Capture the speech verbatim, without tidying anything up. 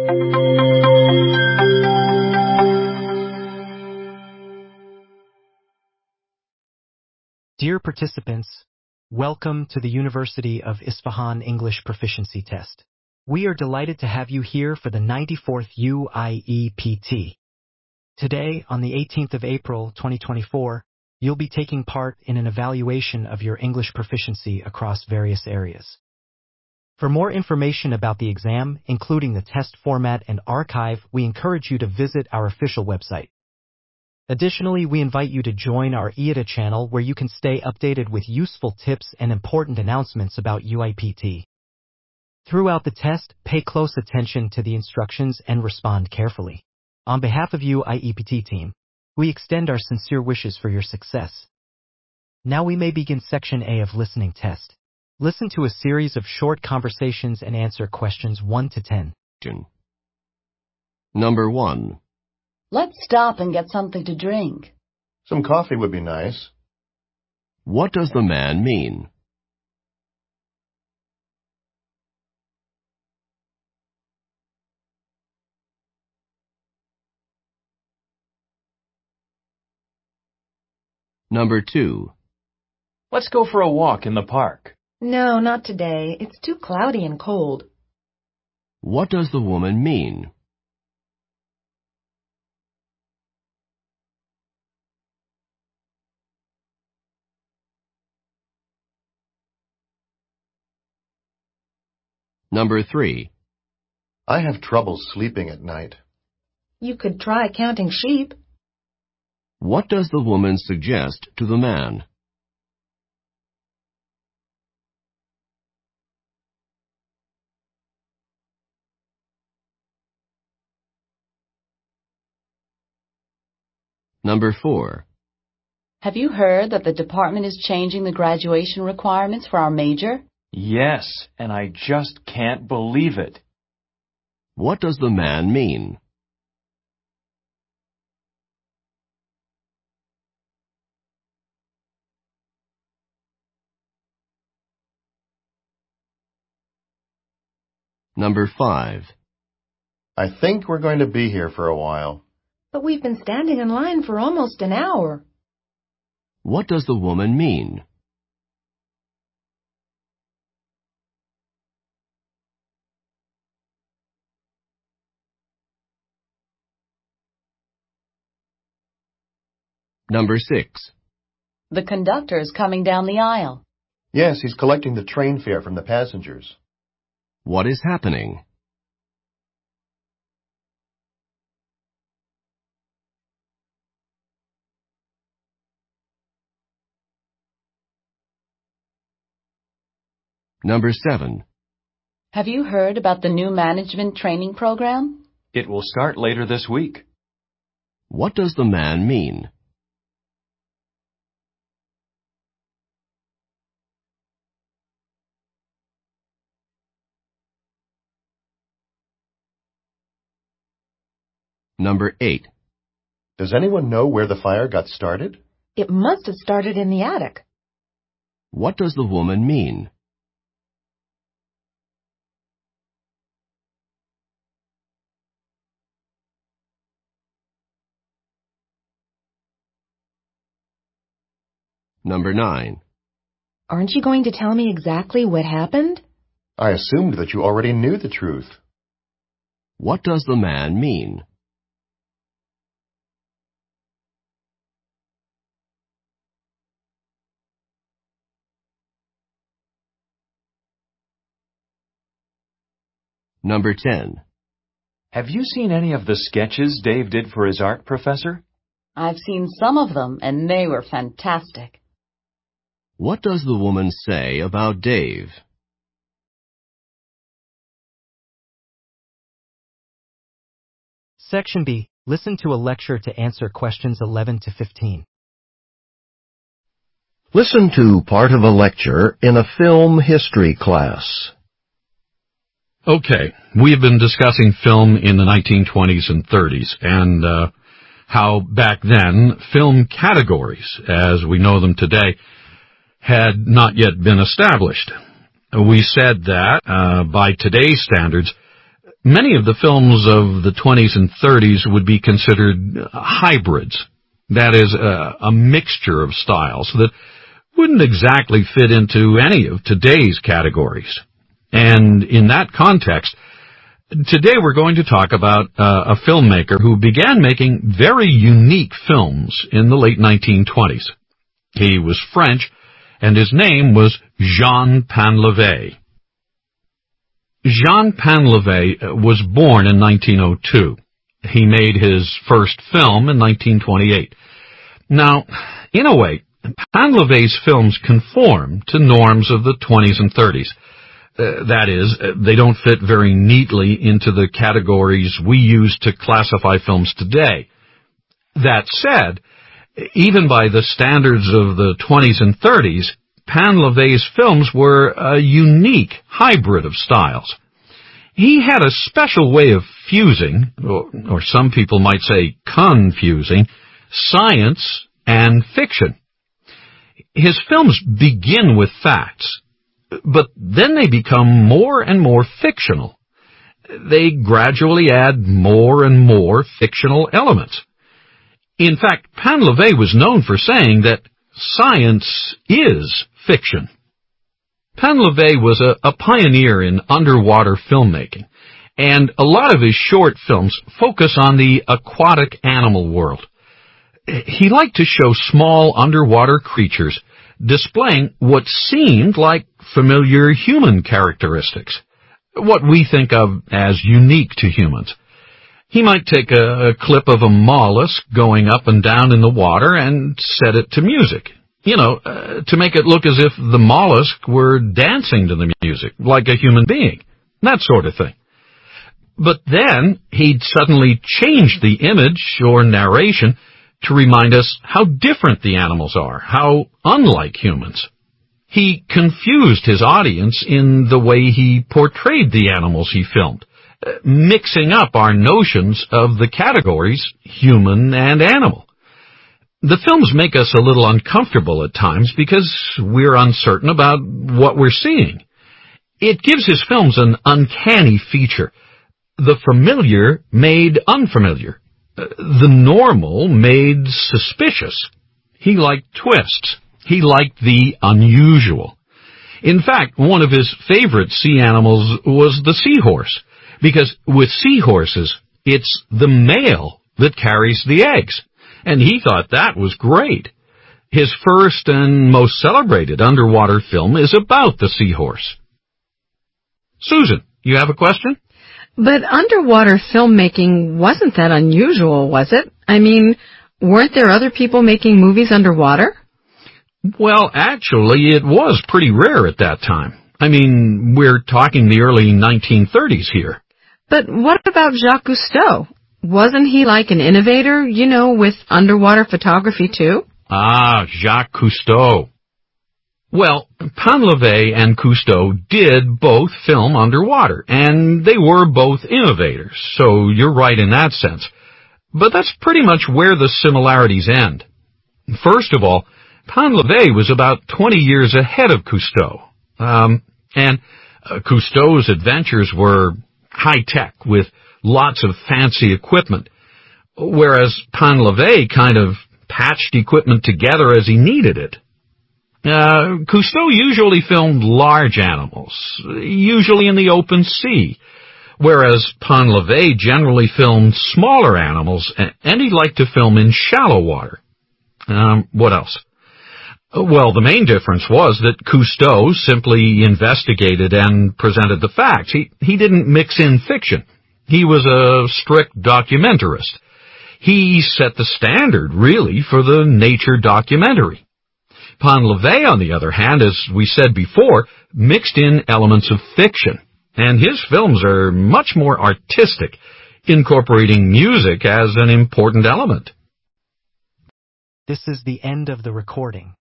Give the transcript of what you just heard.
Dear participants, welcome to the University of Isfahan English Proficiency Test. We are delighted to have you here for the ninety-fourth U I E P T. Today, on the eighteenth of April twenty twenty-four, you'll be taking part in an evaluation of your English proficiency across various areas. For more information about the exam, including the test format and archive, we encourage you to visit our official website. Additionally, we invite you to join our I A T A channel where you can stay updated with useful tips and important announcements about U I P T. Throughout the test, pay close attention to the instructions and respond carefully. On behalf of U I E P T team, we extend our sincere wishes for your success. Now we may begin Section A of Listening Test. Listen to a series of short conversations and answer questions one to ten. Number one. Let's stop and get something to drink. Some coffee would be nice. What does the man mean? Number two. Let's go for a walk in the park. No, not today. It's too cloudy and cold. What does the woman mean? Number three. I have trouble sleeping at night. You could try counting sheep. What does the woman suggest to the man? Number four. Have you heard that the department is changing the graduation requirements for our major? Yes, and I just can't believe it. What does the man mean? Number five. I think we're going to be here for a while. But we've been standing in line for almost an hour. What does the woman mean? Number six. The conductor is coming down the aisle. Yes, he's collecting the train fare from the passengers. What is happening? Number seven. Have you heard about the new management training program? It will start later this week. What does the man mean? Number eight. Does anyone know where the fire got started? It must have started in the attic. What does the woman mean? Number nine. Aren't you going to tell me exactly what happened? I assumed that you already knew the truth. What does the man mean? Number ten. Have you seen any of the sketches Dave did for his art professor? I've seen some of them, and they were fantastic. What does the woman say about Dave? Section B. Listen to a lecture to answer questions eleven to fifteen. Listen to part of a lecture in a film history class. Okay, we have been discussing film in the nineteen twenties and thirties, and uh, how back then film categories, as we know them today, had not yet been established. We said that, uh, by today's standards, Many of the films of the twenties and thirties would be considered hybrids. That is, a, a mixture of styles that wouldn't exactly fit into any of today's categories. And in that context, today we're going to talk about uh, a filmmaker who began making very unique films in the late nineteen twenties. He was French, and his name was Jean Painlevé. Jean Painlevé was born in nineteen oh two. He made his first film in nineteen twenty-eight. Now, in a way, Painlevé's films conform to norms of the twenties and thirties. Uh, that is, they don't fit very neatly into the categories we use to classify films today. That said, even by the standards of the twenties and thirties, Painlevé's films were a unique hybrid of styles. He had a special way of fusing, or, or some people might say confusing, science and fiction. His films begin with facts, but then they become more and more fictional. They gradually add more and more fictional elements. In fact, Painlevé was known for saying that science is fiction. Painlevé was a, a pioneer in underwater filmmaking, and a lot of his short films focus on the aquatic animal world. He liked to show small underwater creatures displaying what seemed like familiar human characteristics, what we think of as unique to humans. He might take a, a clip of a mollusk going up and down in the water and set it to music, you know, uh, to make it look as if the mollusk were dancing to the music, like a human being, that sort of thing. But then he'd suddenly change the image or narration to remind us how different the animals are, how unlike humans. He confused his audience in the way he portrayed the animals he filmed, uh, mixing up our notions of the categories human and animal. The films make us a little uncomfortable at times because we're uncertain about what we're seeing. It gives his films an uncanny feature. The familiar made unfamiliar. The normal made suspicious. He liked twists. He liked the unusual. In fact, one of his favorite sea animals was the seahorse, because with seahorses, it's the male that carries the eggs, and he thought that was great. His first and most celebrated underwater film is about the seahorse. Susan, you have a question? But underwater filmmaking wasn't that unusual, was it? I mean, weren't there other people making movies underwater? Well, actually, it was pretty rare at that time. I mean, we're talking the early nineteen thirties here. But what about Jacques Cousteau? Wasn't he like an innovator, you know, with underwater photography too? Ah, Jacques Cousteau. Well, Painlevé and Cousteau did both film underwater, and they were both innovators, so you're right in that sense. But that's pretty much where the similarities end. First of all, Painlevé was about twenty years ahead of Cousteau, um, and uh, Cousteau's adventures were high-tech with lots of fancy equipment, whereas Painlevé kind of patched equipment together as he needed it. Uh, Cousteau usually filmed large animals, usually in the open sea, whereas Painlevé generally filmed smaller animals, and he liked to film in shallow water. Um, what else? Well, the main difference was that Cousteau simply investigated and presented the facts. He, he didn't mix in fiction. He was a strict documentarist. He set the standard, really, for the nature documentary. Painlevé, on the other hand, as we said before, mixed in elements of fiction, and his films are much more artistic, incorporating music as an important element. This is the end of the recording.